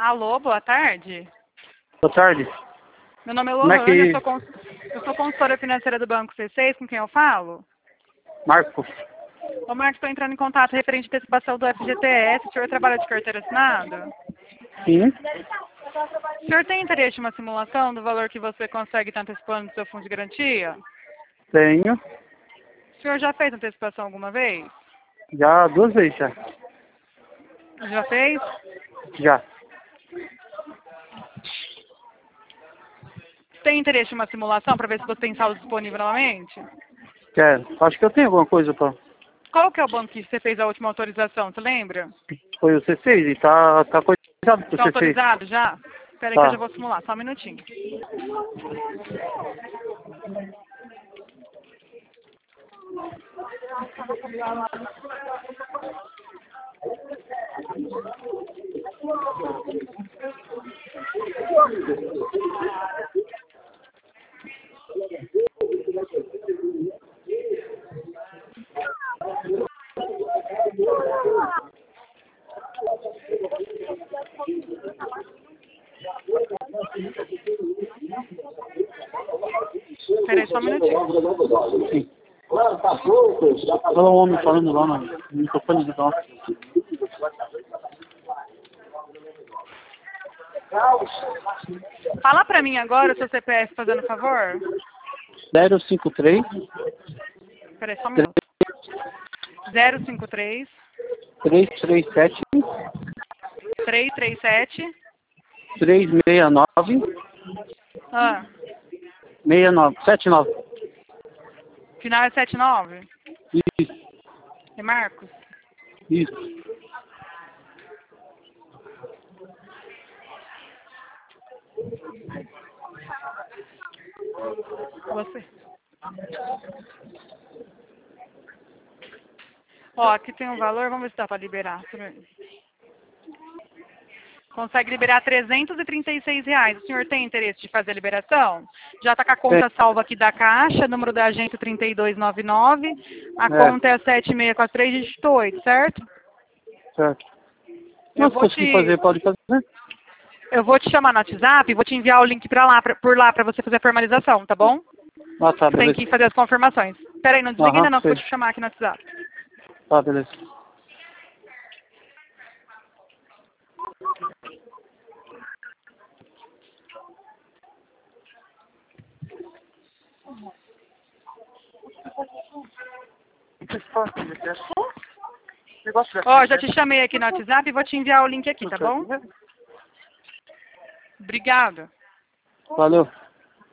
Alô, boa tarde. Boa tarde. Meu nome é Como é Lohane, que... eu sou consultora financeira do Banco C6, com quem eu falo? Marcos? Ô Marcos, estou entrando em contato referente à antecipação do FGTS. O senhor trabalha de carteira assinada? Sim. O senhor tem interesse em uma simulação do valor que você consegue estar antecipando do seu fundo de garantia? Tenho. O senhor já fez antecipação alguma vez? Já 2 vezes já. Já fez? Já. Tem interesse em uma simulação para ver se você tem saldo disponível novamente? Quero. Acho que eu tenho alguma coisa pra... Qual que é o banco que você fez a última autorização, você lembra? Foi o C6 e tá coisado pro Está C6. autorizado já? Espera aí que eu Tá. já vou simular, só um minutinho. Espera aí só um minutinho. Sim. Olha um homem falando lá no microfone do nosso. Fala pra mim agora o seu CPF, fazendo favor. 053 Espera aí só um minuto. 053 337 337 369 ah, 79. final é 79. Isso. É Marcos? Isso. Você. Ó, aqui tem um valor, vamos ver se dá pra liberar. Consegue liberar R$336. O senhor tem interesse de fazer a liberação? Já está com a conta salva aqui da Caixa, número da agente 3299. A conta é a 7643, dígito 8, certo? Certo. Eu Não, se vou conseguir fazer, pode fazer. eu vou te chamar no WhatsApp e vou te enviar o link por lá para você fazer a formalização, tá bom? Ah, tá, Você tem beleza. que fazer as confirmações. Espera aí, não desliga ainda não, que eu Sei. vou te chamar aqui no WhatsApp. Tá, beleza. Ó, já te chamei aqui no WhatsApp e vou te enviar o link aqui, tá bom? Obrigada. Valeu.